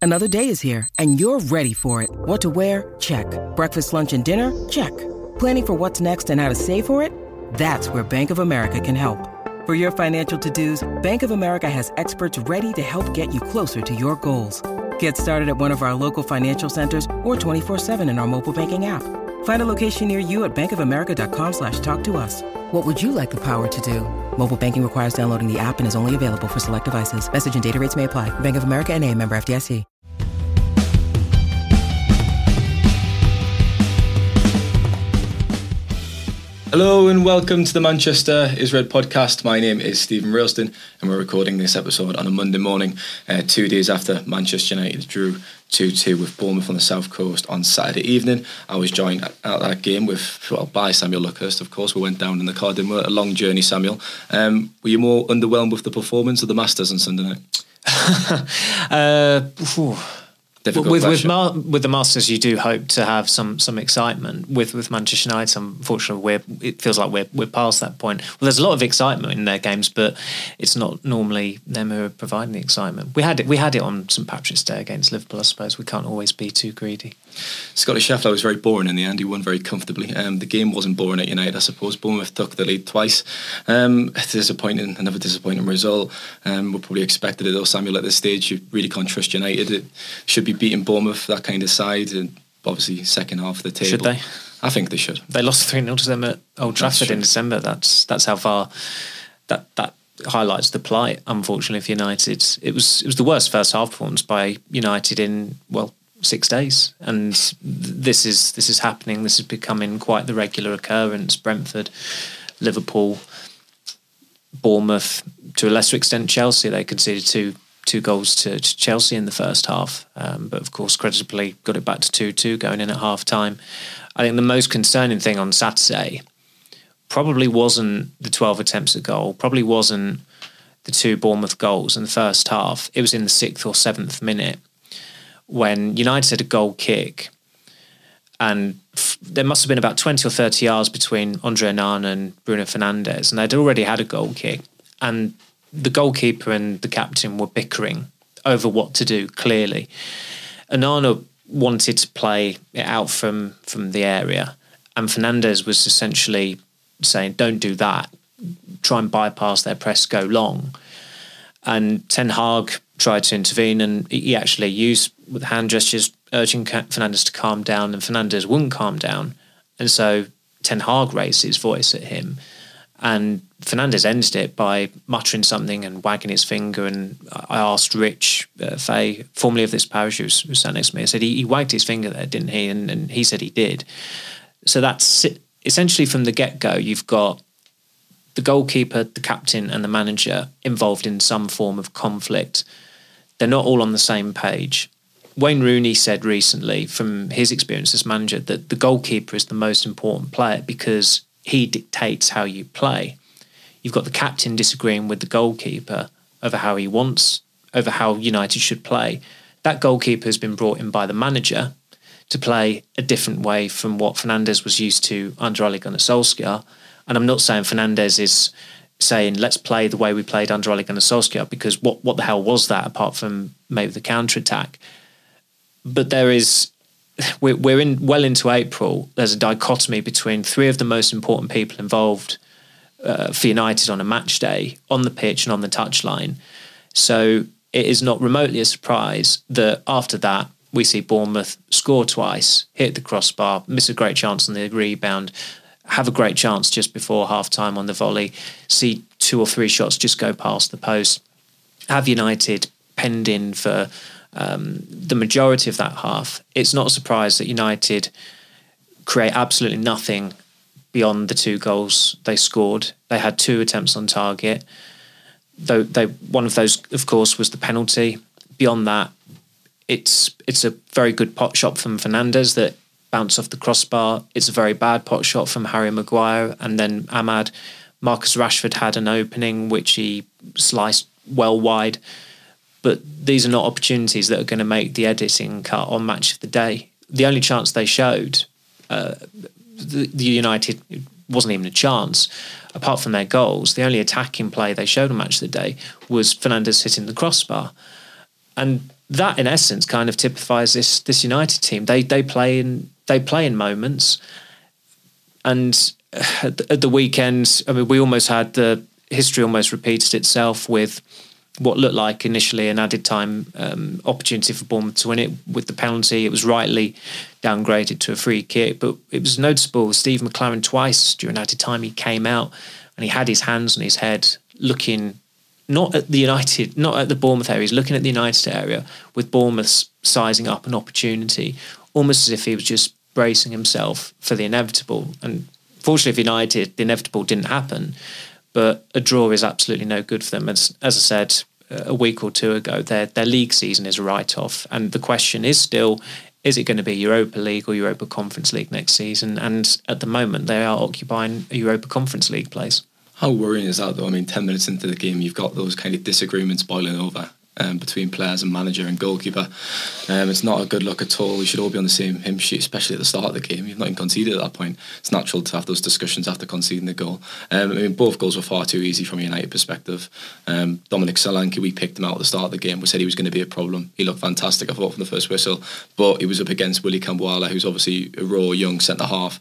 Another day is here, and you're ready for it. What to wear? Check. Breakfast, lunch, and dinner? Check. Planning for what's next and how to save for it? That's where Bank of America can help. For your financial to-dos, Bank of America has experts ready to help get you closer to your goals. Get started at one of our local financial centers or 24/7 in our mobile banking app. Find a location near you at bankofamerica.com/talktous. What would you like the power to do? Mobile banking requires downloading the app and is only available for select devices. Message and data rates may apply. Bank of America N.A., member FDIC. Hello and welcome to the Manchester is Red podcast. My name is Stephen Railston and we're recording this episode on a Monday morning, 2 days after Manchester United drew 2-2 with Bournemouth on the South Coast on Saturday evening. I was joined at that game by Samuel Luckhurst, of course. We went down in the car, didn't we? A long journey, Samuel. Were you more underwhelmed with the performance of the Masters on Sunday night? With the Masters, you do hope to have some excitement. With Manchester United, unfortunately, it feels like we're past that point. Well, there's a lot of excitement in their games, but it's not normally them who are providing the excitement. We had it on St Patrick's Day against Liverpool. I suppose we can't always be too greedy. Scotty Scheffler was very boring in the end. He won very comfortably. The game wasn't boring at United, I suppose. Bournemouth took the lead twice. Another disappointing result. We probably expected it though, Samuel, at this stage. You really can't trust United. It should be beating Bournemouth, that kind of side, and obviously second half of the table. Should they? I think they should. They lost 3-0 to them at Old Trafford in December. That's how far that highlights the plight, unfortunately, for United. It was the worst first half performance by United in 6 days, and this is happening. This is becoming quite the regular occurrence. Brentford, Liverpool, Bournemouth, to a lesser extent Chelsea. They conceded two goals to Chelsea in the first half, but of course creditably got it back to 2-2 going in at half time. I think the most concerning thing on Saturday probably wasn't the 12 attempts at goal, probably wasn't the 2 Bournemouth goals in the first half. It was in the 6th or 7th minute when United had a goal kick, and there must have been about 20 or 30 yards between Andre Onana and Bruno Fernandes, and they'd already had a goal kick, and the goalkeeper and the captain were bickering over what to do, clearly. Onana wanted to play it out from the area, and Fernandes was essentially saying, don't do that, try and bypass their press, go long. And Ten Hag tried to intervene, and he actually used with hand gestures urging Fernandes to calm down, and Fernandes wouldn't calm down. And so Ten Hag raised his voice at him, and Fernandes ended it by muttering something and wagging his finger. And I asked Rich Fay, formerly of this parish, who sat next to me, I said, he wagged his finger there, didn't he? And he said he did. So that's it. Essentially from the get-go, you've got the goalkeeper, the captain and the manager involved in some form of conflict. They're not all on the same page. Wayne Rooney said recently, from his experience as manager, that the goalkeeper is the most important player because he dictates how you play. You've got the captain disagreeing with the goalkeeper over how he wants, over how United should play. That goalkeeper has been brought in by the manager to play a different way from what Fernandes was used to under Ole Gunnar Solskjaer. And I'm not saying Fernandes is saying, let's play the way we played under Ole Gunnar Solskjaer, because what the hell was that apart from maybe the counter-attack? But we're well into April. There's a dichotomy between 3 of the most important people involved for United on a match day, on the pitch and on the touchline. So it is not remotely a surprise that after that we see Bournemouth score twice, hit the crossbar, miss a great chance on the rebound, have a great chance just before half-time on the volley, see 2 or 3 shots just go past the post, have United penned in for the majority of that half. It's not a surprise that United create absolutely nothing beyond the 2 goals they scored. They had 2 attempts on target. Though one of those, of course, was the penalty. Beyond that, it's a very good pot shot from Fernandes that bounced off the crossbar. It's a very bad pot shot from Harry Maguire, and then Ahmad. Marcus Rashford had an opening which he sliced well wide. But these are not opportunities that are going to make the editing cut on Match of the Day. The only chance they showed, the United, it wasn't even a chance, apart from their goals. The only attacking play they showed on Match of the Day was Fernandes hitting the crossbar. And that in essence kind of typifies this United team. They play in moments, and at the weekend, I mean, we almost had the history almost repeated itself with what looked like initially an added time opportunity for Bournemouth to win it with the penalty. It was rightly downgraded to a free kick, but it was noticeable. Steve McLaren twice during added time he came out and he had his hands on his head, looking not at the Bournemouth area. He's looking at the United area with Bournemouth sizing up an opportunity, almost as if he was just bracing himself for the inevitable. And fortunately for United, the inevitable didn't happen. But a draw is absolutely no good for them. As I said a week or two ago, their league season is a write-off. And the question is still, is it going to be Europa League or Europa Conference League next season? And at the moment, they are occupying a Europa Conference League place. How worrying is that, though? I mean, 10 minutes into the game, you've got those kind of disagreements boiling over between players and manager and goalkeeper. It's not a good look at all. We should all be on the same hymn sheet, especially at the start of the game. You've not even conceded at that point. It's natural to have those discussions after conceding the goal. I mean, both goals were far too easy from a United perspective. Dominic Solanke, we picked him out at the start of the game. We said he was going to be a problem. He looked fantastic, I thought, from the first whistle. But he was up against Willy Kambwala, who's obviously a raw, young centre-half.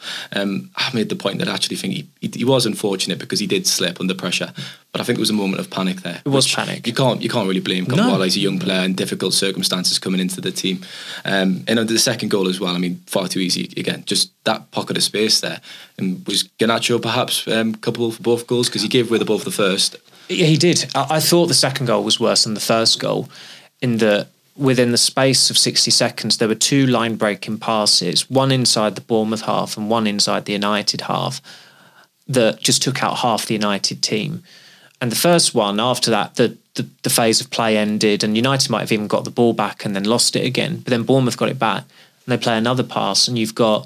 I made the point that I actually think he was unfortunate because he did slip under pressure. But I think it was a moment of panic there. It was panic. You can't really blame Kambwala. He's a young player in difficult circumstances coming into the team. And under the second goal as well, I mean, far too easy. Again, just that pocket of space there. And was Garnacho perhaps culpable for both goals? Because he gave away the ball for the first. Yeah, he did. I thought the second goal was worse than the first goal in that within the space of 60 seconds, there were two line-breaking passes, one inside the Bournemouth half and one inside the United half, that just took out half the United team. And the first one, after that, the phase of play ended and United might have even got the ball back and then lost it again. But then Bournemouth got it back and they play another pass and you've got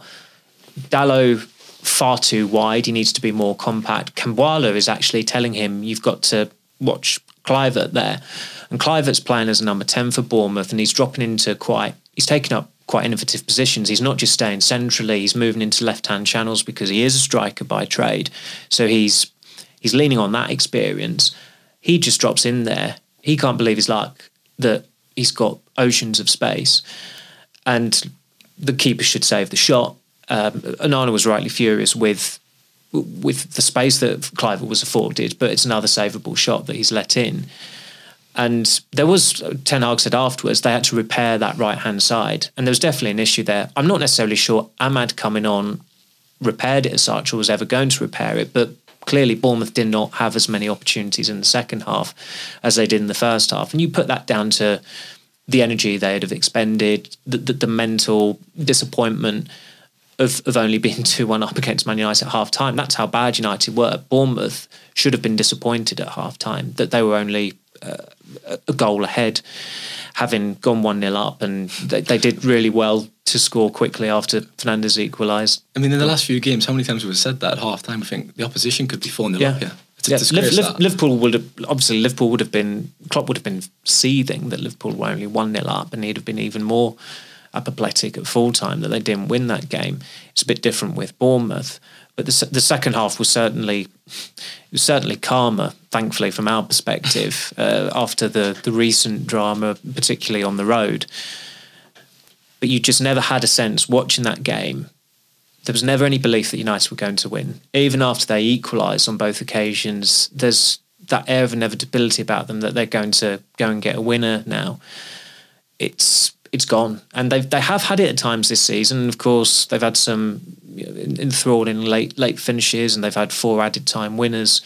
Dalot far too wide. He needs to be more compact. Kambwala is actually telling him, you've got to watch Kluivert there. And Kluivert's playing as a number 10 for Bournemouth and he's dropping into he's taking up quite innovative positions. He's not just staying centrally, he's moving into left-hand channels because he is a striker by trade. So he's leaning on that experience. He just drops in there. He can't believe his luck that he's got oceans of space. And the keeper should save the shot. Onana was rightly furious with the space that Kluivert was afforded, but it's another savable shot that he's let in. And there was, Ten Hag said afterwards, they had to repair that right-hand side. And there was definitely an issue there. I'm not necessarily sure Ahmad coming on repaired it as such or was ever going to repair it, but clearly Bournemouth did not have as many opportunities in the second half as they did in the first half. And you put that down to the energy they'd have expended, the mental disappointment of only being 2-1 up against Man United at half-time. That's how bad United were. Bournemouth should have been disappointed at half-time that they were only a goal ahead, having gone 1-0 up, and they did really well to score quickly after Fernandes equalised. I mean, in the last few games, how many times have we said that at half-time? I think the opposition could be 4-0 up here. Liverpool would have been, Klopp would have been seething that Liverpool were only 1-0 up, and he'd have been even more apoplectic at full time that they didn't win that game. It's a bit different with Bournemouth, but the second half was certainly calmer, thankfully from our perspective, after the recent drama, particularly on the road. But you just never had a sense watching that game. There was never any belief that United were going to win. Even after they equalised on both occasions, there's that air of inevitability about them that they're going to go and get a winner now. It's gone. And they have had it at times this season. Of course, they've had some enthralling late finishes and they've had 4 added time winners.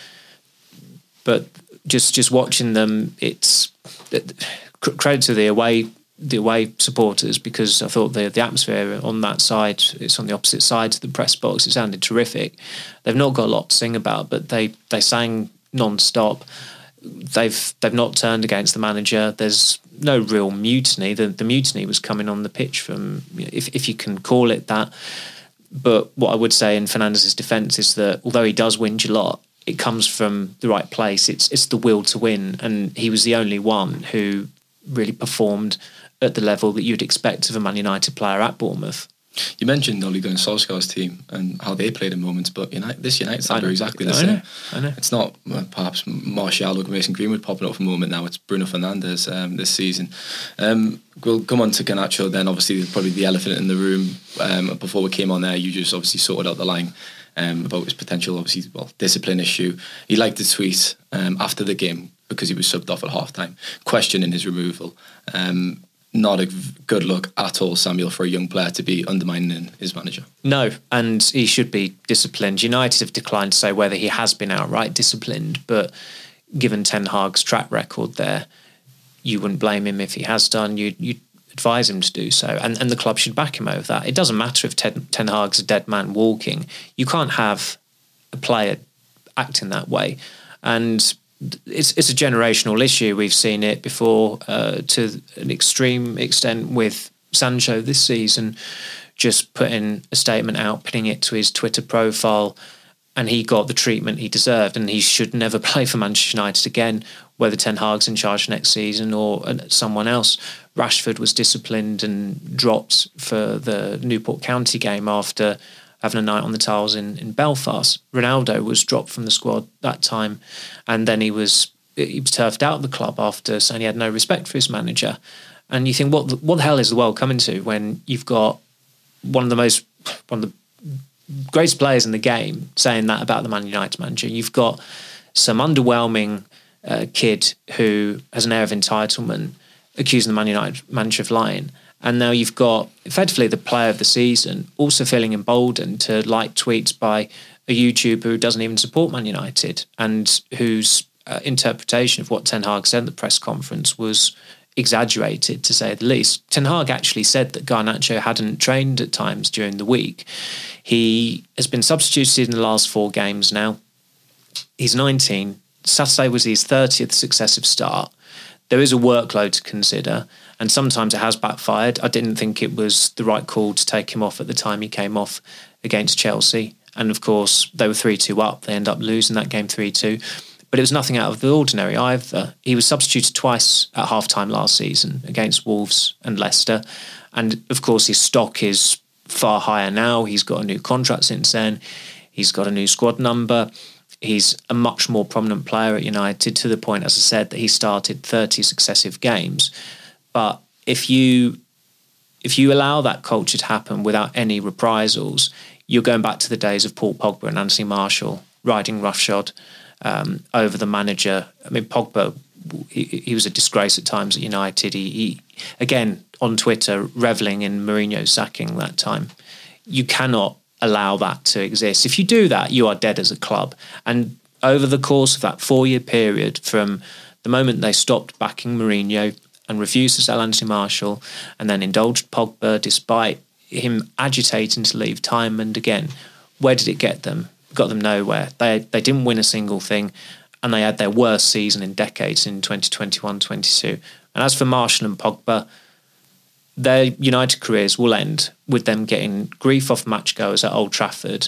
But just watching them, it's credit to the away supporters, because I thought the atmosphere on that side, it's on the opposite side to the press box, it sounded terrific. They've not got a lot to sing about, but they sang non-stop. They've not turned against the manager. There's no real mutiny. The mutiny was coming on the pitch from, if you can call it that. But what I would say in Fernandes' defence is that although he does whinge a lot, it comes from the right place. It's the will to win, and he was the only one who really performed at the level that you'd expect of a Man United player at Bournemouth. You mentioned Ole Gunnar Solskjaer's team and how they played in moments, but this United side are exactly the same. I know. It's not perhaps Martial or Mason Greenwood popping up for a moment now. It's Bruno Fernandes this season. We'll come on to Garnacho then. Obviously, probably the elephant in the room. Before we came on there, you just obviously sorted out the line about his potential, obviously, discipline issue. He liked the tweet after the game because he was subbed off at half-time, questioning his removal. Not a good look at all, Samuel, for a young player to be undermining his manager. No, and he should be disciplined. United have declined to say whether he has been outright disciplined, but given Ten Hag's track record there, you wouldn't blame him if he has done. You'd advise him to do so, and the club should back him over that. It doesn't matter if Ten Hag's a dead man walking. You can't have a player acting that way, and it's a generational issue. We've seen it before to an extreme extent with Sancho this season, just putting a statement out, putting it to his Twitter profile, and he got the treatment he deserved, and he should never play for Manchester United again, whether Ten Hag's in charge next season or someone else. Rashford was disciplined and dropped for the Newport County game after having a night on the tiles in Belfast. Ronaldo was dropped from the squad that time, and then he was turfed out of the club after saying he had no respect for his manager. And you think, what the hell is the world coming to when you've got one of the greatest players in the game saying that about the Man United manager? You've got some underwhelming kid who has an air of entitlement accusing the Man United manager of lying. And now you've got, effectively, the player of the season also feeling emboldened to like tweets by a YouTuber who doesn't even support Man United and whose interpretation of what Ten Hag said at the press conference was exaggerated, to say the least. Ten Hag actually said that Garnacho hadn't trained at times during the week. He has been substituted in the last 4 games now. He's 19. Saturday was his 30th successive start. There is a workload to consider, and sometimes it has backfired. I didn't think it was the right call to take him off at the time he came off against Chelsea. And of course, they were 3-2 up. They ended up losing that game 3-2. But it was nothing out of the ordinary either. He was substituted twice at half-time last season against Wolves and Leicester. And of course, his stock is far higher now. He's got a new contract since then. He's got a new squad number. He's a much more prominent player at United, to the point, as I said, that he started 30 successive games. But if you allow that culture to happen without any reprisals, you're going back to the days of Paul Pogba and Anthony Martial riding roughshod over the manager. I mean, Pogba, he was a disgrace at times at United. He again, on Twitter, revelling in Mourinho's sacking that time. You cannot allow that to exist. If you do that, you are dead as a club. And over the course of that 4-year period, from the moment they stopped backing Mourinho and refused to sell Anthony Martial, and then indulged Pogba despite him agitating to leave time and again, where did it get them? It got them nowhere. They didn't win a single thing, and they had their worst season in decades in 2021-22. And as for Martial and Pogba, their United careers will end with them getting grief off matchgoers at Old Trafford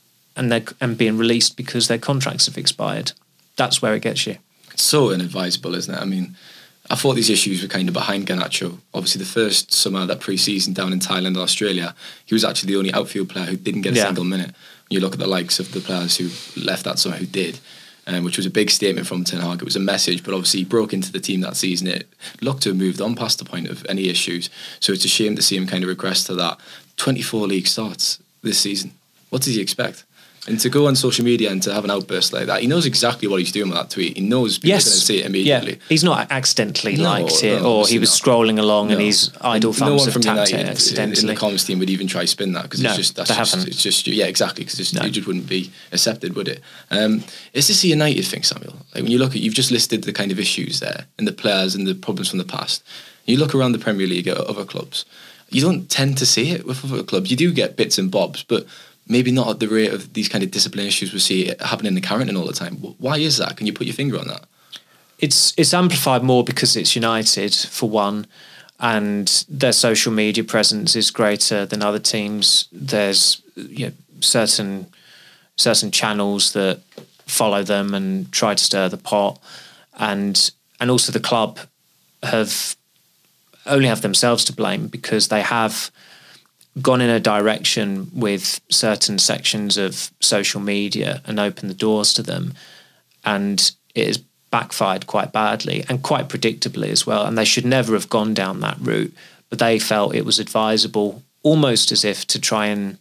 and being released because their contracts have expired. That's where it gets you. It's so inadvisable, isn't it? I mean, I thought these issues were kind of behind Garnacho. Obviously, the first summer, that pre-season down in Thailand and Australia, he was actually the only outfield player who didn't get a single minute. When you look at the likes of the players who left that summer who did, which was a big statement from Ten Hag. It was a message, but obviously he broke into the team that season. It looked to have moved on past the point of any issues. So it's a shame to see him kind of regress to that. 24 league starts this season. What does he expect? And to go on social media and to have an outburst like that, he knows exactly what he's doing with that tweet. He knows people are going to see it immediately. Yeah. He's not accidentally liked it, or he was scrolling along and his idle thumbs have tapped it accidentally. In the comments team would even try spin that, because it's just exactly, because it just wouldn't be accepted, would it? Is this a United thing, Samuel? Like, when you look at, you've just listed the kind of issues there and the players and the problems from the past. You look around the Premier League at other clubs, you don't tend to see it with other clubs. You do get bits and bobs, but maybe not at the rate of these kind of discipline issues we see happening in Carrington all the time. Why is that? Can you put your finger on that? It's amplified more because it's United, for one, and their social media presence is greater than other teams. There's certain channels that follow them and try to stir the pot, and also the club only have themselves to blame, because they have gone in a direction with certain sections of social media and opened the doors to them, and it has backfired quite badly and quite predictably as well. And they should never have gone down that route, but they felt it was advisable, almost as if to try and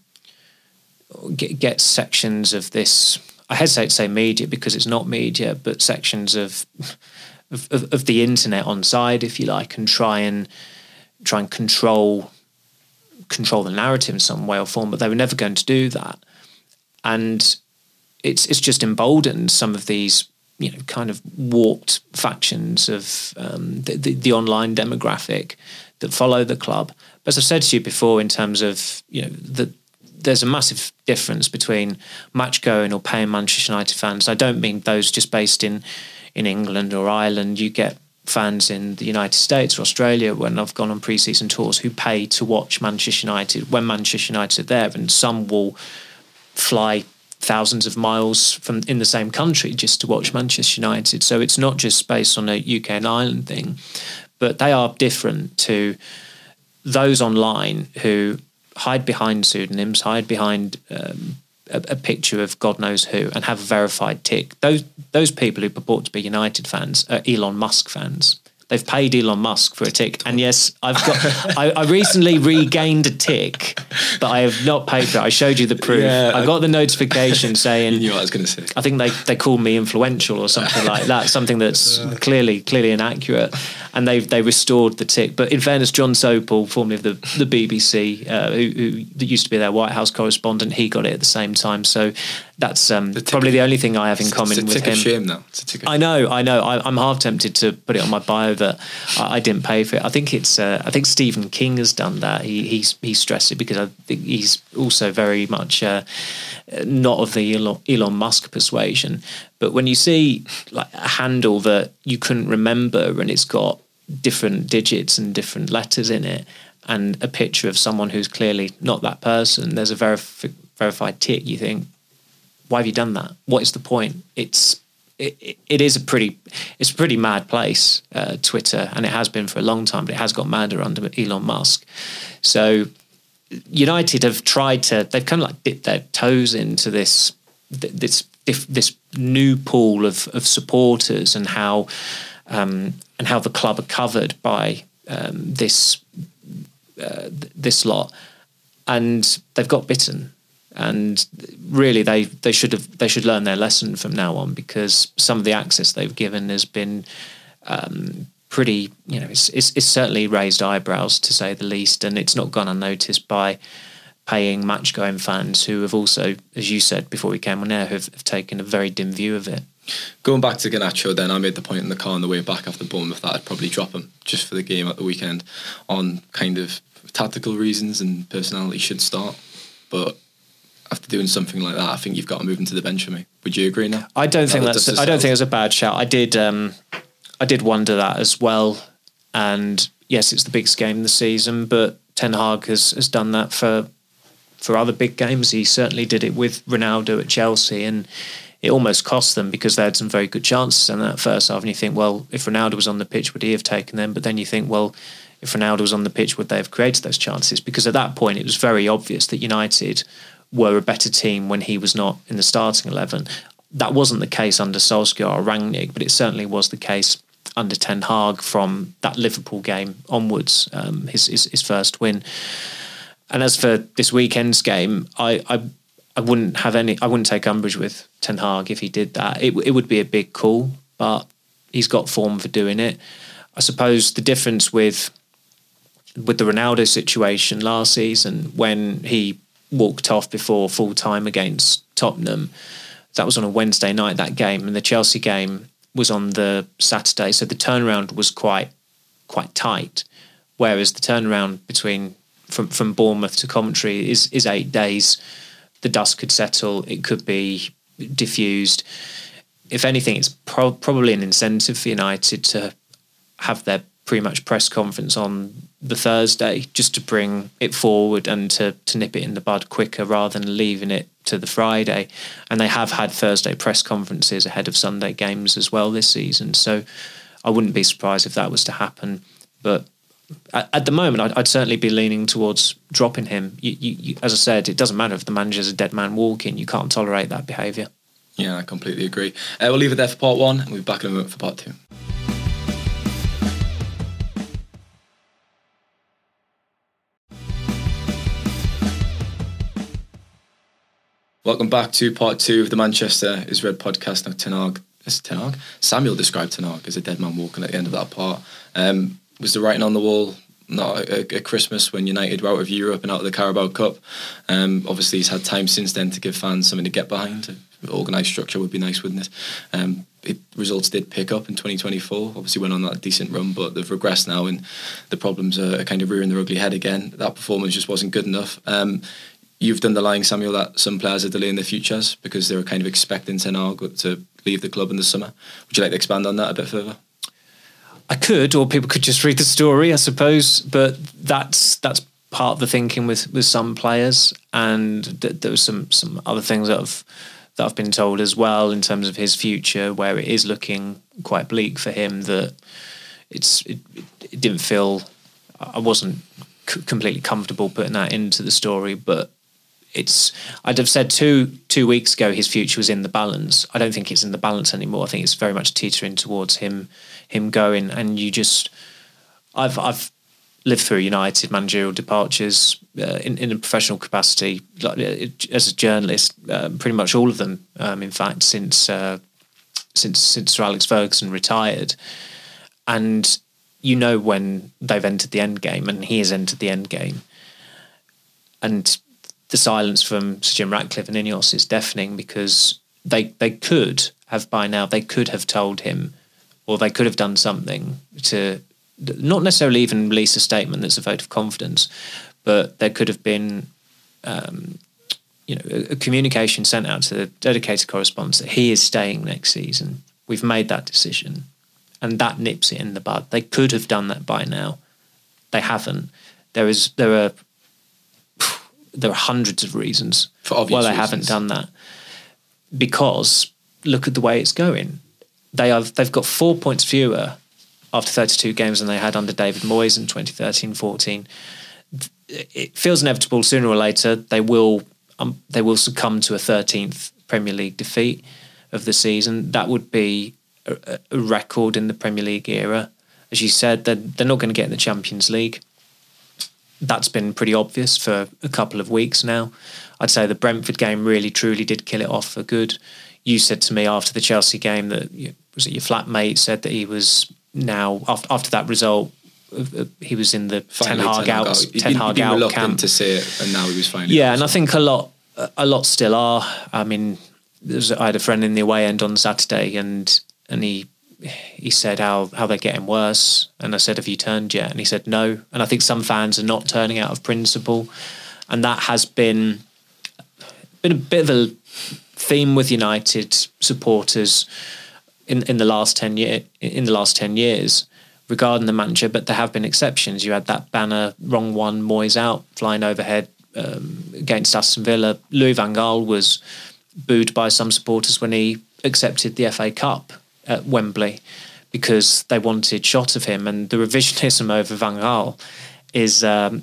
get sections of this, I hesitate to say media because it's not media, but sections of the internet on side, if you like, and try and control the narrative in some way or form. But they were never going to do that, and it's just emboldened some of these, you know, kind of warped factions of the online demographic that follow the club. But as I've said to you before, in terms of, you know, there's a massive difference between match going or paying Manchester United fans. I don't mean those just based in England or Ireland. You get fans in the United States or Australia, when I've gone on pre-season tours, who pay to watch Manchester United when Manchester United are there, and some will fly thousands of miles from in the same country just to watch Manchester United. So it's not just based on a UK and Ireland thing, but they are different to those online who hide behind pseudonyms, hide behind a picture of God knows who, and have a verified tick. Those people who purport to be United fans are Elon Musk fans. They've paid Elon Musk for a tick. And yes, I recently regained a tick, but I have not paid for it. I showed you the proof. Yeah, I got the notification saying... You knew what I was going to say. I think they called me influential or something like that, something that's clearly inaccurate. And they restored the tick. But in fairness, John Sopel, formerly of the BBC, who used to be their White House correspondent, he got it at the same time. So that's probably the only thing I have in common with him. It's a tick of shame now. I know. I'm half tempted to put it on my bio that I didn't pay for it. I think I think Stephen King has done that. He stressed it because I think he's also very much not of the Elon Musk persuasion. But when you see like a handle that you couldn't remember and it's got different digits and different letters in it, and a picture of someone who's clearly not that person, there's a verified tick, you think, why have you done that? What is the point? It is a pretty mad place, Twitter, and it has been for a long time, but it has got madder under Elon Musk. So United have they've kind of like dipped their toes into this new pool of supporters, and how the club are covered by this lot, and they've got bitten. And really, they should learn their lesson from now on, because some of the access they've given has been pretty. You know, it's certainly raised eyebrows, to say the least, and it's not gone unnoticed by paying match-going fans who have also, as you said before we came on air, have taken a very dim view of it. Going back to Garnacho, then I made the point in the car on the way back after Bournemouth that I'd probably drop him just for the game at the weekend, on kind of tactical reasons, and personality should start, but after doing something like that, I think you've got to move him to the bench for me. Would you agree now? I don't think it's a bad shout. I did wonder that as well. And yes, it's the biggest game of the season, but Ten Hag has done that for other big games. He certainly did it with Ronaldo at Chelsea, and it almost cost them because they had some very good chances in that first half. And you think, well, if Ronaldo was on the pitch, would he have taken them? But then you think, well, if Ronaldo was on the pitch, would they have created those chances? Because at that point, it was very obvious that United were a better team when he was not in the starting 11. That wasn't the case under Solskjaer or Rangnick, but it certainly was the case under Ten Hag from that Liverpool game onwards, his first win. And as for this weekend's game, I wouldn't take umbrage with Ten Hag if he did that. It would be a big call, but he's got form for doing it. I suppose the difference with the Ronaldo situation last season, when he walked off before full time against Tottenham, that was on a Wednesday night, that game, and the Chelsea game was on the Saturday, so the turnaround was quite tight, whereas the turnaround from Bournemouth to Coventry is 8 days. The dust could settle, it could be diffused. If anything, it's probably an incentive for United to have their pre-match press conference on the Thursday, just to bring it forward and to nip it in the bud quicker rather than leaving it to the Friday. And they have had Thursday press conferences ahead of Sunday games as well this season, so I wouldn't be surprised if that was to happen. But at the moment, I'd certainly be leaning towards dropping him. You, as I said, it doesn't matter if the manager's a dead man walking. You can't tolerate that behaviour. Yeah, I completely agree. We'll leave it there for part one, and we'll be back in a moment for part two. Welcome back to part two of the Manchester is Red podcast. Now, Samuel described Ten Hag as a dead man walking at the end of that part. Was the writing on the wall not at Christmas when United were out of Europe and out of the Carabao Cup? Obviously, he's had time since then to give fans something to get behind. Organised structure would be nice, wouldn't it? Results did pick up in 2024. Obviously, went on that decent run, but they've regressed now, and the problems are kind of rearing their ugly head again. That performance just wasn't good enough. You've done the lying, Samuel, that some players are delaying their futures because they were kind of expecting Ten Hag to leave the club in the summer. Would you like to expand on that a bit further? I could, or people could just read the story, I suppose. But that's part of the thinking with some players, and there was some other things that I've been told as well in terms of his future, where it is looking quite bleak for him. That it didn't feel, I wasn't completely comfortable putting that into the story, but I'd have said two weeks ago his future was in the balance. I don't think it's in the balance anymore. I think it's very much teetering towards him going. And I've lived through United managerial departures in a professional capacity, like, as a journalist. Pretty much all of them, in fact, since Sir Alex Ferguson retired. And you know when they've entered the end game, and he has entered the end game. And the silence from Sir Jim Ratcliffe and Ineos is deafening, because they could have by now, they could have told him, or they could have done something to not necessarily even release a statement that's a vote of confidence, but there could have been a communication sent out to the dedicated correspondents that he is staying next season. We've made that decision, and that nips it in the bud. They could have done that by now. They haven't. There are hundreds of reasons why they haven't done that. Because look at the way it's going. They've got 4 points fewer after 32 games than they had under David Moyes in 2013-14. It feels inevitable sooner or later they will succumb to a 13th Premier League defeat of the season. That would be a record in the Premier League era. As you said, they're not going to get in the Champions League. That's been pretty obvious for a couple of weeks now. I'd say the Brentford game really, truly did kill it off for good. You said to me after the Chelsea game that, was it your flatmate said that he was now, after that result, he was in the Ten Hag out camp. To see it, and now he was finally. Yeah, and I think a lot still are. I mean, I had a friend in the away end on Saturday, and he said how they're getting worse, and I said, have you turned yet? And he said no. And I think some fans are not turning out of principle, and that has been a bit of a theme with United supporters in the last 10 years regarding the manager. But there have been exceptions. You had that banner, wrong one, Moyes out, flying overhead against Aston Villa. Louis van Gaal was booed by some supporters when he accepted the FA Cup at Wembley, because they wanted shot of him. And the revisionism over Van Gaal is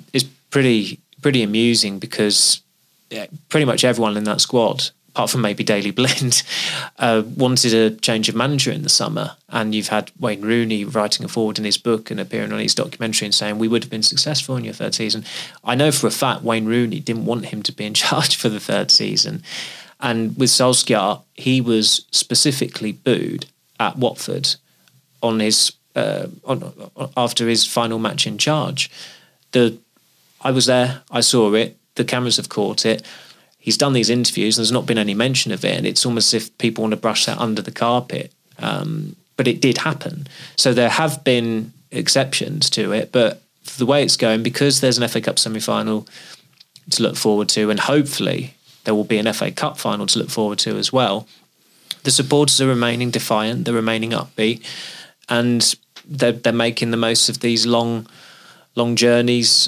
pretty amusing, because pretty much everyone in that squad, apart from maybe Daley Blind, wanted a change of manager in the summer. And you've had Wayne Rooney writing a forward in his book and appearing on his documentary and saying, we would have been successful in your third season. I know for a fact Wayne Rooney didn't want him to be in charge for the third season. And with Solskjaer, he was specifically booed at Watford on his after his final match in charge. I was there, I saw it, the cameras have caught it. He's done these interviews and there's not been any mention of it, and it's almost as if people want to brush that under the carpet. But it did happen. So there have been exceptions to it, but for the way it's going, because there's an FA Cup semi-final to look forward to, and hopefully there will be an FA Cup final to look forward to as well, the supporters are remaining defiant, they're remaining upbeat, and they're making the most of these long long journeys.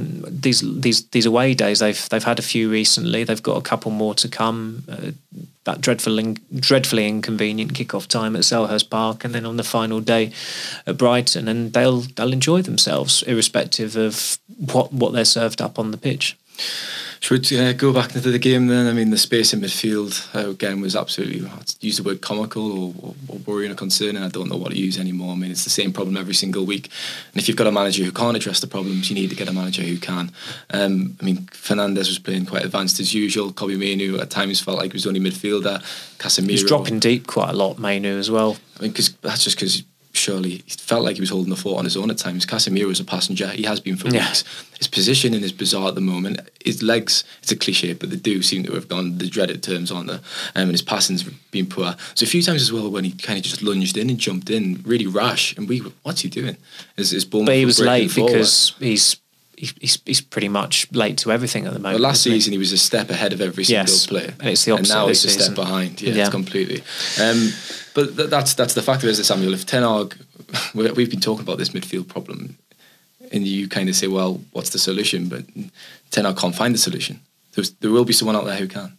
These away days, they've had a few recently. They've got a couple more to come. That dreadfully inconvenient kick-off time at Selhurst Park, and then on the final day at Brighton, and they'll enjoy themselves irrespective of what they're served up on the pitch. Should we go back into the game then? I mean, the space in midfield, again, was absolutely, I'd use the word comical or worrying or concerning. I don't know what to use anymore. I mean, it's the same problem every single week. And if you've got a manager who can't address the problems, you need to get a manager who can. I mean, Fernandes was playing quite advanced as usual. Kobbie Mainoo at times felt like he was only midfielder. Casemiro... He's dropping deep quite a lot, Mainoo, as well. I mean, that's just because... Surely he felt like he was holding the fort on his own at times. Casemiro is a passenger. He has been for weeks. His positioning is bizarre at the moment. His legs, it's a cliche, but they do seem to have gone the dreaded terms on there. And his passing's been poor. So a few times as well when he kind of just lunged in and jumped in, really rash. And what's he doing? But he was late because he's pretty much late to everything at the moment. Well, last season he was a step ahead of every single player. And it's the opposite. And now he's a step behind. Yeah, it's completely. But that's the fact of it, Samuel. If Ten Hag, we've been talking about this midfield problem, and you kind of say, well, what's the solution? But Ten Hag can't find the solution. There will be someone out there who can.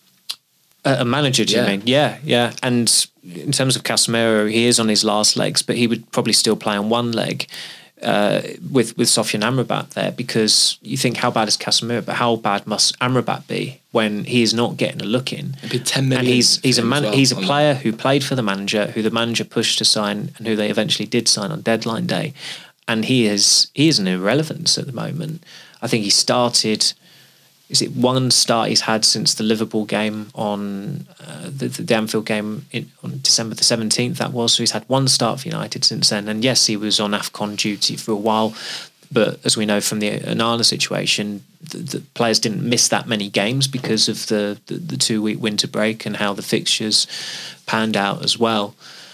A manager, do you mean? Yeah. And in terms of Casemiro, he is on his last legs, but he would probably still play on one leg with Sofyan Amrabat there, because you think, how bad is Casemiro? But how bad must Amrabat be when he is not getting a look in? It'd be 10 million. And he's a player who played for the manager, who the manager pushed to sign, and who they eventually did sign on deadline day. And he is an irrelevance at the moment. I think he started... Is it one start he's had since the Liverpool game on the Anfield game on December the 17th, that was. So he's had one start for United since then. And yes, he was on AFCON duty for a while. But as we know from the Onana situation, the players didn't miss that many games because of the 2-week winter break and how the fixtures panned out as well.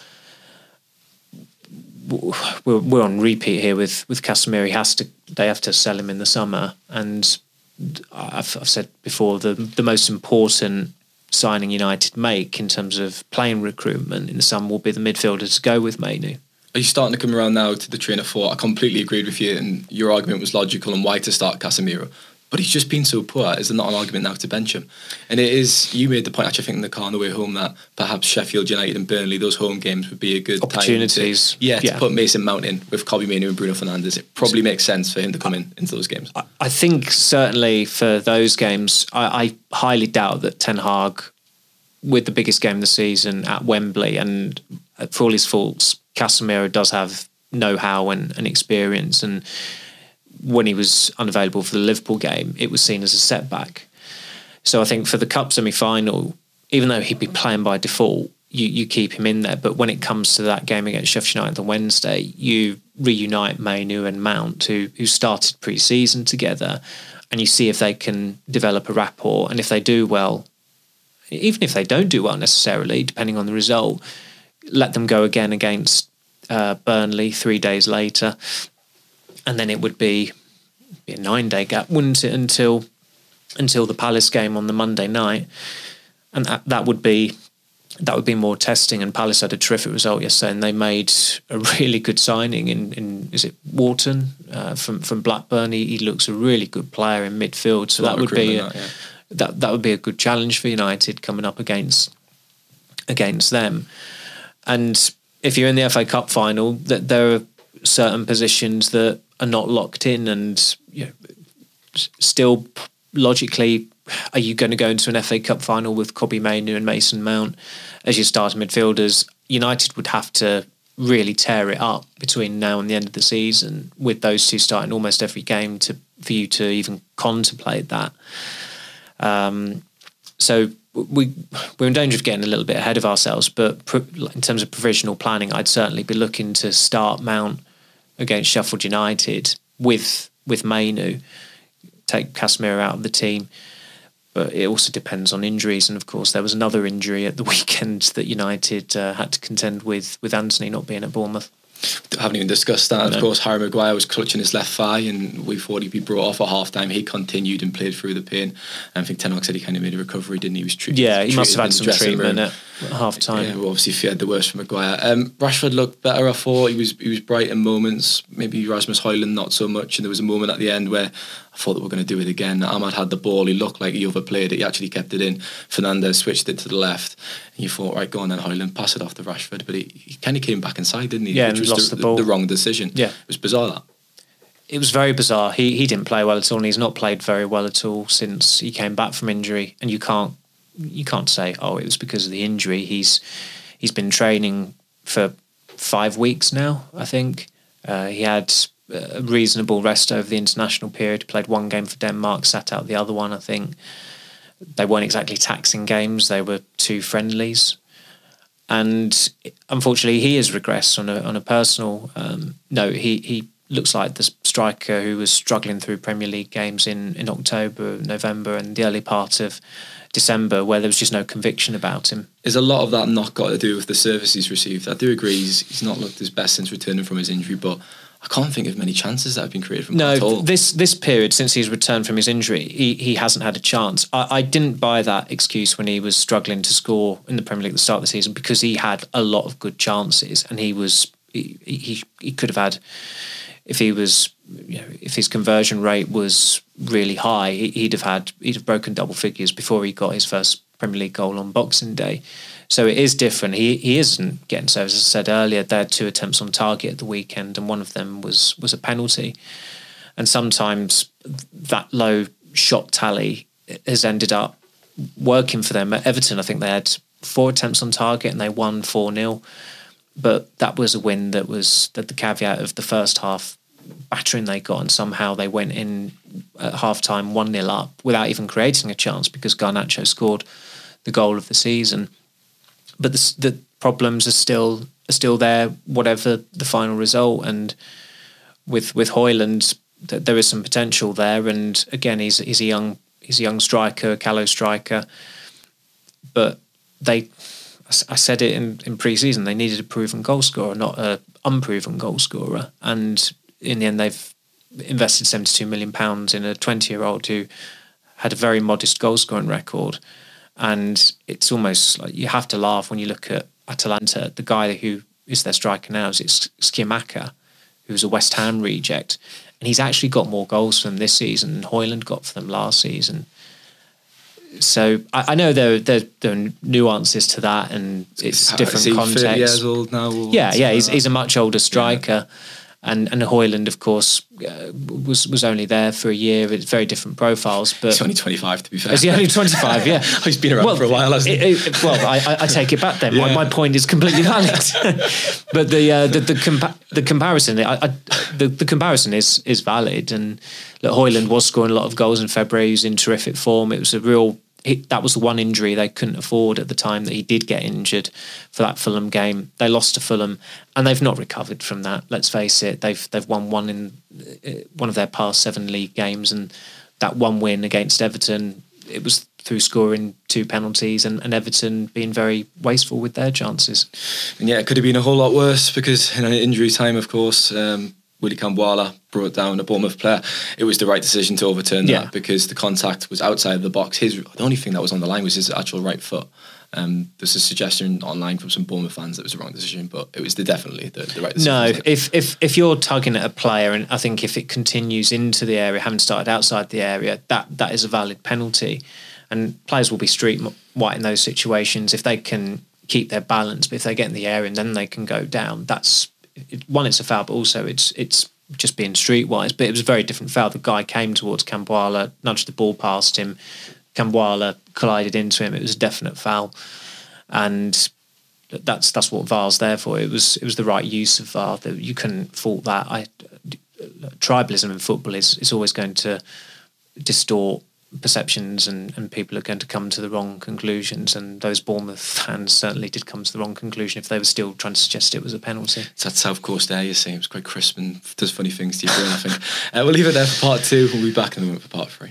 We're on repeat here with Casemiro. They have to sell him in the summer, and I've said before, the most important signing United make in terms of playing recruitment in the summer will be the midfielders to go with Mainoo. Are you starting to come around now to the train of thought? I completely agreed with you, and your argument was logical on why to start Casemiro. But he's just been so poor. Is there not an argument now to bench him? And it is, you made the point, actually, I think in the car on the way home, that perhaps Sheffield United and Burnley, those home games would be a good opportunities. Time to put Mason Mount in with Kobbie Mainoo and Bruno Fernandes. It probably makes sense for him to come into those games. I think certainly for those games, I highly doubt that Ten Hag, with the biggest game of the season at Wembley, and for all his faults, Casemiro does have know-how and experience, and when he was unavailable for the Liverpool game, it was seen as a setback. So I think for the Cup semi-final, even though he'd be playing by default, you keep him in there. But when it comes to that game against Sheffield United on Wednesday, you reunite Mainoo and Mount, who started pre-season together, and you see if they can develop a rapport. And if they do well, even if they don't do well necessarily, depending on the result, let them go again against Burnley 3 days later. And then it would be a 9-day gap, wouldn't it, until the Palace game on the Monday night, and that would be more testing. And Palace had a terrific result yesterday, and they made a really good signing in is it Wharton from Blackburn? He looks a really good player in midfield, so that would be that would be a good challenge for United coming up against them. And if you're in the FA Cup final, that there are certain positions that are not locked in, and still logically, are you going to go into an FA Cup final with Kobbie Mainoo and Mason Mount as your starting midfielders? United would have to really tear it up between now and the end of the season, with those two starting almost every game for you to even contemplate that. So we're in danger of getting a little bit ahead of ourselves, but in terms of provisional planning, I'd certainly be looking to start Mount against Sheffield United with Mainoo, take Casemiro out of the team. But it also depends on injuries, and of course there was another injury at the weekend that United had to contend with Anthony not being at Bournemouth. Haven't even discussed that. Of course, Harry Maguire was clutching his left thigh, and we thought he'd be brought off at half-time. He continued and played through the pain. And I think Ten Hag said he kind of made a recovery, didn't he? He was treated. Yeah, he must have had some treatment. at half time. Yeah, well, obviously feared the worst from Maguire. Rashford looked better, I thought. He was bright in moments. Maybe Rasmus Højlund not so much. And there was a moment at the end where I thought that we're going to do it again. Ahmad had the ball. He looked like he overplayed it. He actually kept it in. Fernandes switched it to the left. And you thought, right, go on then, Højlund, pass it off to Rashford. But he kind of came back inside, didn't he? Yeah, Which and was lost the ball. The wrong decision. Yeah. It was bizarre, that. It was very bizarre. He didn't play well at all, and he's not played very well at all since he came back from injury. And you can't say, oh, it was because of the injury. He's been training for 5 weeks now, I think. He had a reasonable rest over the international period. Played one game for Denmark, sat out the other one, I think. They weren't exactly taxing games. They were 2 friendlies. And unfortunately, he has regressed on a personal note. He looks like the striker who was struggling through Premier League games in October, November and the early part of December, where there was just no conviction about him. Is a lot of that not got to do with the service he's received? I do agree he's not looked his best since returning from his injury, but I can't think of many chances that have been created from him at all. This period, since he's returned from his injury, he hasn't had a chance. I didn't buy that excuse when he was struggling to score in the Premier League at the start of the season, because he had a lot of good chances, and he could have had, if his conversion rate was really high, he'd have broken double figures before he got his first Premier League goal on Boxing Day. So it is different. He isn't getting service. As I said earlier, they had 2 attempts on target at the weekend, and one of them was a penalty. And sometimes that low shot tally has ended up working for them. At Everton, I think they had 4 attempts on target and they won 4-0. But that was a win that was the caveat of the first half battering they got, and somehow they went in at half-time 1-0 up without even creating a chance, because Garnacho scored the goal of the season. But the problems are still there, whatever the final result. And with Højlund, there is some potential there. And again, he's a young striker, a callow striker. But I said it in pre-season, they needed a proven goal scorer, not an unproven goal scorer. And in the end, they've invested £72 million in a 20-year-old who had a very modest goal scoring record. And it's almost like you have to laugh when you look at Atalanta. The guy who is their striker now is Skimaka, who's a West Ham reject. And he's actually got more goals for them this season than Højlund got for them last season. So I know there are nuances to that, and it's different context. 30 years old now? Yeah, he's a much older striker. Yeah. And Højlund, of course, was only there for a year. It's very different profiles. But he's only 25, to be fair. Is he only 25? Yeah. He's been around for a while, hasn't he? I take it back then. Yeah. My point is completely valid. But the comparison, the comparison is valid. And look, Højlund was scoring a lot of goals in February. He was in terrific form. It was that was the one injury they couldn't afford at the time that he did get injured for that Fulham game. They lost to Fulham, and they've not recovered from that. Let's face it, they've won one in one of their past 7 league games, and that one win against Everton, it was through scoring 2 penalties and Everton being very wasteful with their chances. And yeah, it could have been a whole lot worse, because in an injury time, of course, Willy Kambwala brought down a Bournemouth player. It was the right decision to overturn that, because the contact was outside of the box. The only thing that was on the line was his actual right foot. There's a suggestion online from some Bournemouth fans that it was the wrong decision, but it was definitely the right decision. No, if you're tugging at a player, and I think if it continues into the area, having started outside the area, that is a valid penalty. And players will be street white in those situations if they can keep their balance. But if they get in the area and then they can go down, it's a foul, but also it's just being streetwise. But it was a very different foul. The guy came towards Kambwala, nudged the ball past him. Kambwala collided into him. It was a definite foul, and that's what VAR's there for. It was the right use of VAR. You couldn't fault that. Tribalism in football is always going to distort perceptions, and people are going to come to the wrong conclusions, and those Bournemouth fans certainly did come to the wrong conclusion if they were still trying to suggest it was a penalty. It's that South Coast air, you see. It was quite crisp and does funny things to your brain, I think. We'll leave it there for part 2. We'll be back in a moment for part 3.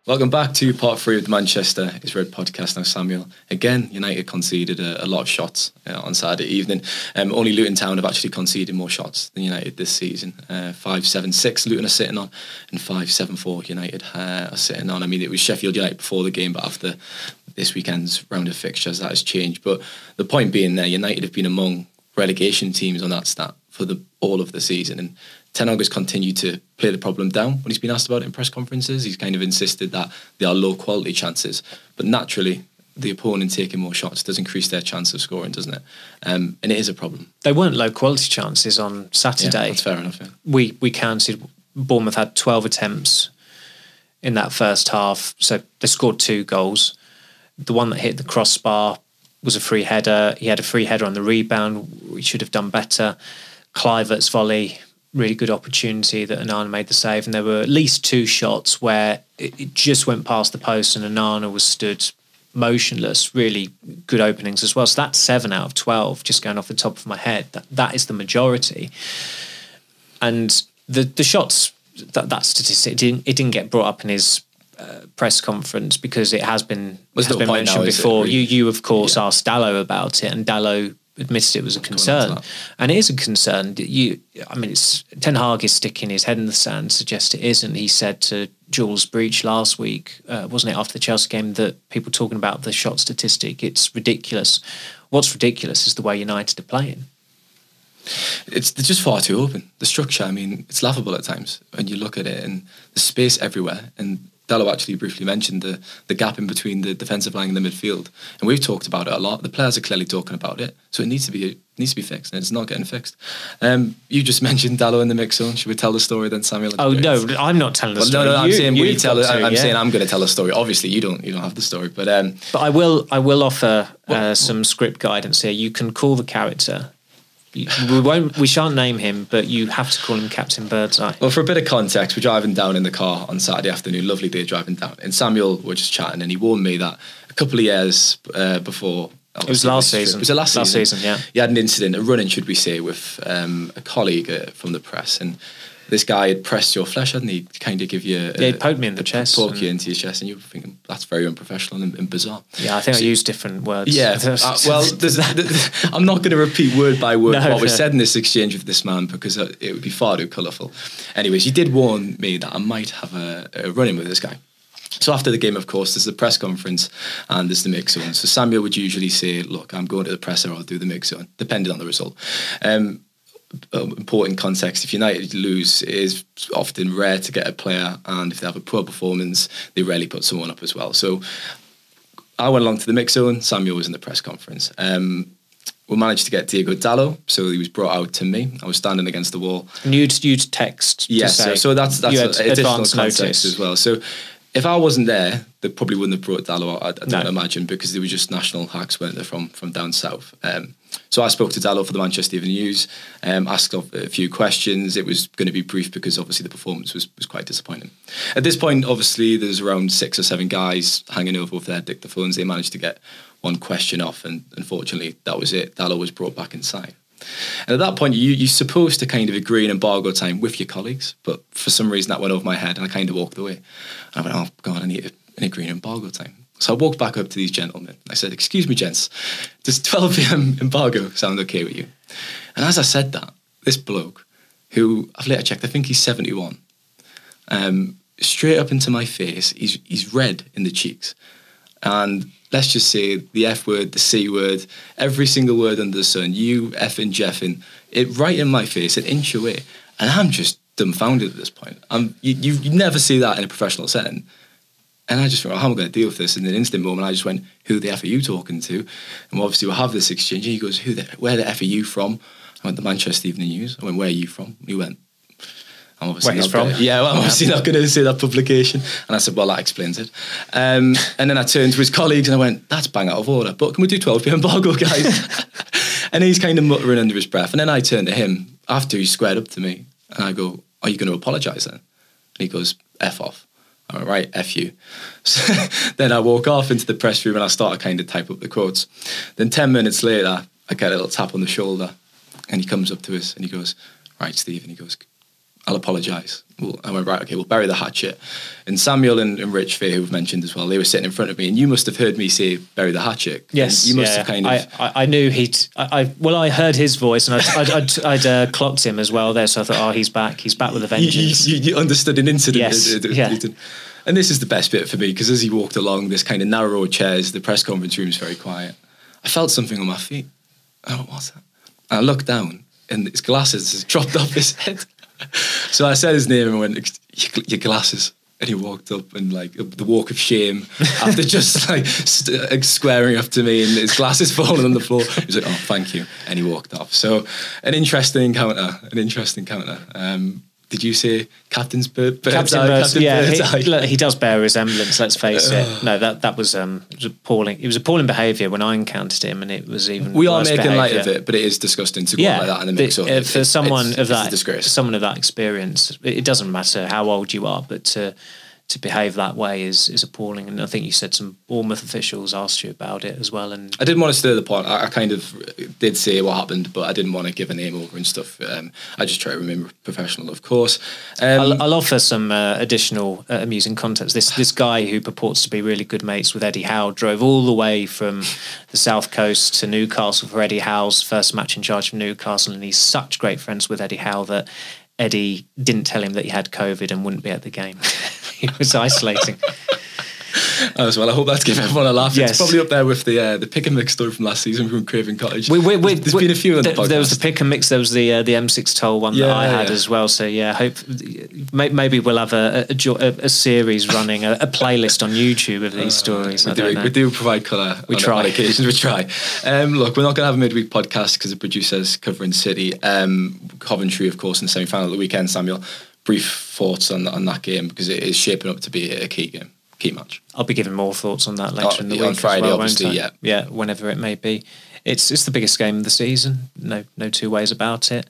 Welcome back to part 3 of the Manchester is Red podcast. Now, Samuel, again, United conceded a lot of shots on Saturday evening. Only Luton Town have actually conceded more shots than United this season. 5-7-6 Luton are sitting on, and 5-7-4 United are sitting on. I mean, it was Sheffield United before the game, but after this weekend's round of fixtures, that has changed. But the point being there, United have been among relegation teams on that stat for all of the season, and Ten Hag has continued to play the problem down when he's been asked about it in press conferences. He's kind of insisted that they are low quality chances, but naturally the opponent taking more shots does increase their chance of scoring, doesn't it? And it is a problem. They weren't low quality chances on Saturday. Yeah, that's fair enough. Yeah. We counted, Bournemouth had 12 attempts in that first half, so they scored 2 goals. The one that hit the crossbar was a free header. He had a free header on the rebound. We should have done better. Kluivert's volley, really good opportunity that Onana made the save, and there were at least 2 shots where it just went past the post and Onana was stood motionless. Really good openings as well. So that's 7 out of 12, just going off the top of my head. That is the majority. And the shots, that statistic, it didn't get brought up in his press conference because it has been mentioned now, before. Really? You of course asked Dalot about it, and Dalot admitted it was a concern, and it is a concern. Ten Hag is sticking his head in the sand, suggest it isn't. He said to Jules Breach last week, wasn't it, after the Chelsea game, that people talking about the shot statistic, it's ridiculous. What's ridiculous is the way United are playing. They're just far too open. The structure, I mean, it's laughable at times when you look at it, and the space everywhere. And Dalot actually briefly mentioned the gap in between the defensive line and the midfield, and we've talked about it a lot. The players are clearly talking about it, so it needs to be fixed, and it's not getting fixed. You just mentioned Dalot in the mix zone. Should we tell the story then, Samuel? Oh no, I'm not telling the story. No, I'm saying will you tell it. I'm saying I'm going to tell a story. Obviously, you don't have the story, but I will offer some script guidance here. You can call the character. We shan't name him, but you have to call him Captain Birdseye. Well, for a bit of context, we're driving down in the car on Saturday afternoon, lovely day driving down, and Samuel were just chatting, and he warned me that a couple of years before, it was last season. Was it last season? Yeah. He had an incident, a run-in, should we say, with a colleague from the press, and this guy had pressed your flesh, hadn't he? To kind of give you... he poked me in the chest. Poke you into your chest, and you were thinking, that's very unprofessional and bizarre. Yeah, I think I used different words. Yeah, I'm not going to repeat word by word what was said in this exchange with this man, because it would be far too colourful. Anyways, he did warn me that I might have a run-in with this guy. So after the game, of course, there's the press conference and there's the mix zone. So Samuel would usually say, look, I'm going to the presser, I'll do the mix zone, depending on the result. Important context, if United lose, it is often rare to get a player, and if they have a poor performance, they rarely put someone up as well. So I went along to the mix zone. Samuel was in the press conference. We managed to get Diego Dalot, so he was brought out to me. I was standing against the wall. And you'd text. Yes, so that's additional context notice as well. So if I wasn't there, they probably wouldn't have brought Dalot out, I don't imagine, because they were just national hacks, weren't they, from down south. So I spoke to Dalot for the Manchester Evening News, asked a few questions. It was going to be brief because obviously the performance was quite disappointing. At this point, obviously, there's around 6 or 7 guys hanging over with their dictaphones. They managed to get one question off, and unfortunately, that was it. Dalot was brought back inside. And at that point, you're supposed to kind of agree an embargo time with your colleagues, but for some reason that went over my head and I kind of walked away. And I went, oh God, I need an agree an embargo time. So I walked back up to these gentlemen. I said, excuse me, gents, does 12 p.m. embargo sound okay with you? And as I said that, this bloke, who I've later checked, I think he's 71, straight up into my face, he's red in the cheeks. And let's just say the F word, the C word, every single word under the sun, you effing jeffing, it right in my face, an inch away. And I'm just dumbfounded at this point. You never see that in a professional setting. And I just thought, how am I going to deal with this? In an instant moment, I just went, who the F are you talking to? And obviously we'll have this exchange. And he goes, where the F are you from? I went, the Manchester Evening News. I went, where are you from? And he went, I'm obviously not from. I'm obviously not going to say that publication. And I said, well, that explains it. And then I turned to his colleagues and I went, that's bang out of order. But can we do 12 p.m. embargo, guys? And he's kind of muttering under his breath. And then I turned to him after he squared up to me. And I go, are you going to apologise then? And he goes, F off. I went, right, F you. So then I walk off into the press room and I start to kind of type up the quotes. Then 10 minutes later, I get a little tap on the shoulder and he comes up to us and he goes, right, Steve, and he goes, I'll apologise. Well, I went, right, okay, we'll bury the hatchet. And Samuel and Rich Fair, who we've mentioned as well, they were sitting in front of me, and you must have heard me say, bury the hatchet. Yes. And you must have kind of... I knew I heard his voice, and I'd clocked him as well there, so I thought, he's back with a vengeance. You understood an incident. Yes, yeah. And this is the best bit for me, because as he walked along this kind of narrow chairs, the press conference room is very quiet. I felt something on my feet. Oh, what was that? And I looked down, and his glasses has dropped off his head. So I said his name and went, your glasses. And he walked up and like the walk of shame after just like squaring up to me and his glasses falling on the floor. He was like, oh, thank you. And he walked off. So an interesting encounter. Did you say Captain Bird's Eye? Look, he does bear a resemblance, let's face it. No, that was appalling. It was appalling behaviour when I encountered him, and it was even We are worse making behaviour. light of it, but it is disgusting to go like that in the mix up. For someone of that experience, it doesn't matter how old you are, but to behave that way is appalling. And I think you said some Bournemouth officials asked you about it as well. And I didn't want to stir the pot. I kind of did say what happened, but I didn't want to give a name over and stuff. I just try to remain professional, of course. I'll offer some additional amusing context. This guy who purports to be really good mates with Eddie Howe drove all the way from the South Coast to Newcastle for Eddie Howe's first match in charge of Newcastle, and he's such great friends with Eddie Howe that Eddie didn't tell him that he had COVID and wouldn't be at the game. He was isolating. As well, I hope that's giving everyone a laugh. Yes. It's probably up there with the pick and mix story from last season from Craven Cottage. There's been a few on the podcast. There was the pick and mix. There was the M6 Toll one that I had as well. So hope maybe we'll have a series running, a playlist on YouTube of these stories. We do provide colour. We try. On occasions. We try. Look, we're not going to have a midweek podcast because the producer's covering City. Coventry, of course, in the semi-final of the weekend. Samuel, brief thoughts on that game, because it is shaping up to be a key game. Key match. I'll be giving more thoughts on that later in the week on Friday, as well, obviously. Yeah, whenever it may be. It's the biggest game of the season. No two ways about it.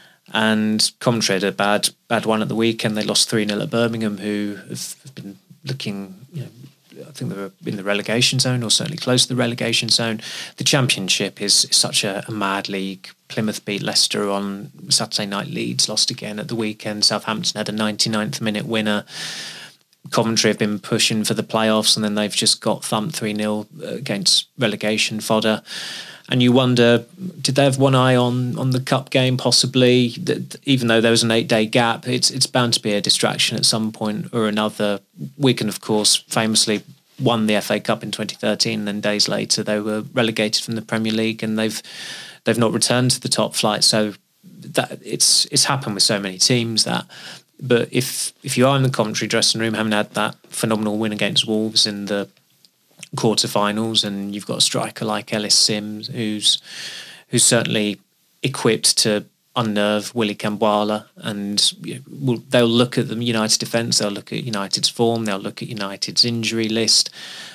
And Coventry had a bad one at the weekend. They lost 3-0 at Birmingham, who have been looking. I think they were in the relegation zone, or certainly close to the relegation zone. The Championship is such a mad league. Plymouth beat Leicester on Saturday night. Leeds lost again at the weekend. Southampton had a 99th minute winner. Coventry have been pushing for the playoffs, and then they've just got thumped 3-0 against relegation fodder. And you wonder, did they have one eye on the cup game possibly? Even though there was an 8-day gap, it's bound to be a distraction at some point or another. Wigan, of course, famously won the FA Cup in 2013, and then days later they were relegated from the Premier League, and they've not returned to the top flight. So that it's happened with so many teams that. But if you are in the Coventry dressing room, having had that phenomenal win against Wolves in the quarterfinals, and you've got a striker like Ellis Sims, who's certainly equipped to unnerve Willy Kambwala, and they'll look at the United defence, they'll look at United's form, they'll look at United's injury list,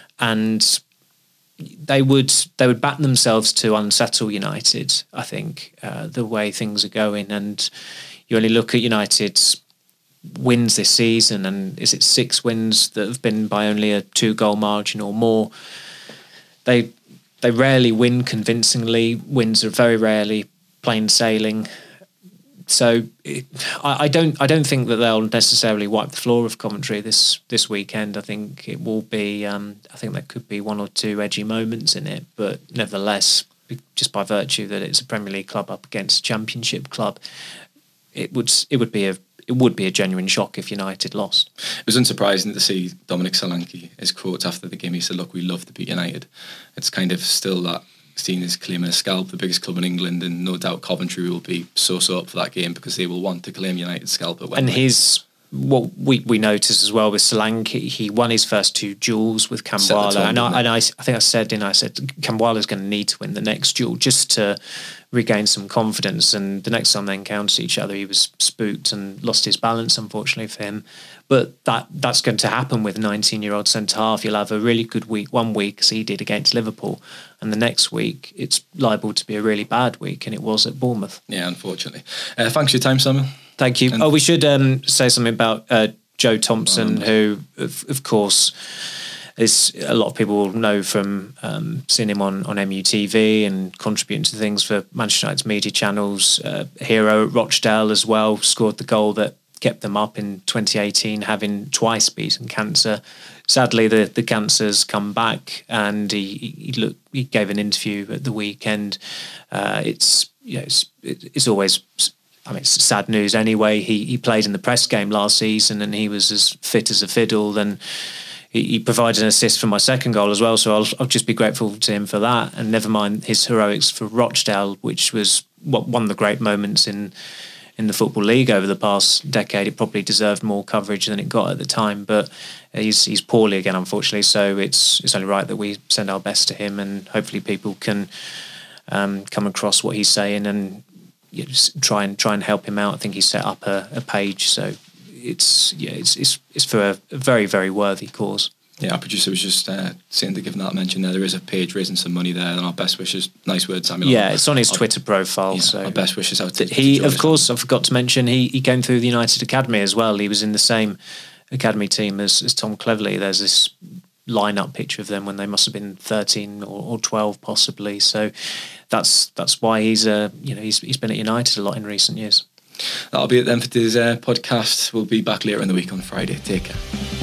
and they would back themselves to unsettle United. I think the way things are going, and you only look at United's wins this season, and is it 6 wins that have been by only a 2-goal margin or more? They rarely win convincingly. Wins are very rarely plain sailing. So I don't think that they'll necessarily wipe the floor of Coventry this weekend. I think it will be. I think there could be 1 or 2 edgy moments in it, but nevertheless, just by virtue that it's a Premier League club up against a Championship club, it would be a genuine shock if United lost. It was unsurprising to see Dominic Solanke, his quotes after the game. He said, look, we love to beat United. It's kind of still that seen as claiming a scalp, the biggest club in England, and no doubt Coventry will be so up for that game because they will want to claim United's scalp at Wembley. And what we noticed as well with Solanke, he won his first 2 duels with Kambwala, and I think I said Kambwala's going to need to win the next duel just to regain some confidence, and the next time they encountered each other he was spooked and lost his balance, unfortunately for him. But that's going to happen with a 19-year-old centre-half. You'll have a really good week one week, as he did against Liverpool, and the next week it's liable to be a really bad week, and it was at Bournemouth. Yeah, unfortunately. Thanks for your time, Samuel. Thank you. We should say something about Joe Thompson, who, of course, is a lot of people will know from seeing him on MUTV and contributing to things for Manchester United's media channels. Hero at Rochdale as well, scored the goal that kept them up in 2018, having twice beaten cancer. Sadly, the cancer's come back, and he gave an interview at the weekend. It's always, I mean, it's sad news anyway. He played in the Press game last season, and he was as fit as a fiddle. And he provided an assist for my second goal as well, so I'll just be grateful to him for that. And never mind his heroics for Rochdale, which was one of the great moments in the Football League over the past decade. It probably deserved more coverage than it got at the time, but he's poorly again, unfortunately. So it's only right that we send our best to him, and hopefully people can come across what he's saying and try and help him out. I think he set up a page, so it's for a very, very worthy cause. Yeah, our producer was just saying to give that mention there. There is a page raising some money there, and our best wishes. Nice word, Samuel. Yeah, it's on his Twitter profile. Yeah, so our best wishes out to he. Of course, I forgot to mention he came through the United Academy as well. He was in the same academy team as Tom Cleverley. There's this line-up picture of them when they must have been 13 or 12 possibly. So that's why he's been at United a lot in recent years. That'll be it then for today's podcast. We'll be back later in the week on Friday. Take care.